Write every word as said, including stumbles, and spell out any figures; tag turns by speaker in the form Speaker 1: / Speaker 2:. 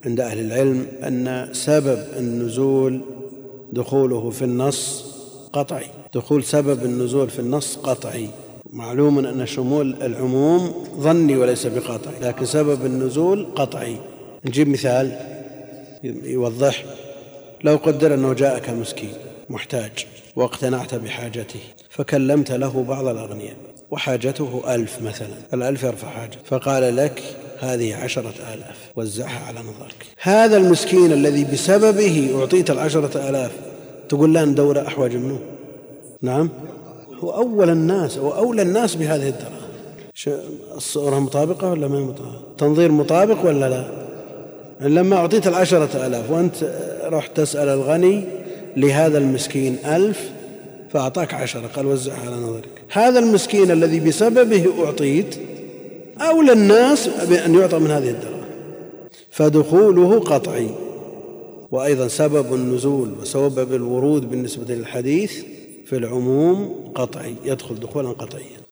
Speaker 1: عند أهل العلم أن سبب النزول دخوله في النص قطعي، دخول سبب النزول في النص قطعي. معلوم أن شمول العموم ظني وليس بقطعي، لكن سبب النزول قطعي. نجيب مثال يوضح. لو قدر أنه جاءك مسكين محتاج واقتنعت بحاجته فكلمت له بعض الأغنياء وحاجته ألف مثلا، الألف يرفع حاجة، فقال لك هذه عشرة آلاف وزعها على نظرك. هذا المسكين الذي بسببه أعطيت العشرة آلاف تقول لا ندور أحوج منه؟ نعم، هو أول الناس وأولى الناس بهذه الدراهم. الصورة مطابقة ولا ما مطابقة؟ تنظير مطابق ولا لا؟ لما أعطيت العشرة آلاف وأنت رحت تسأل الغني لهذا المسكين ألف فأعطاك عشرة، قال وزعها على نظرك. هذا المسكين الذي بسببه أعطيت أولى الناس بأن يعطى من هذه الدراهم، فدخوله قطعي. وأيضا سبب النزول وسبب الورود بالنسبة للحديث في العموم قطعي، يدخل دخولا قطعيا.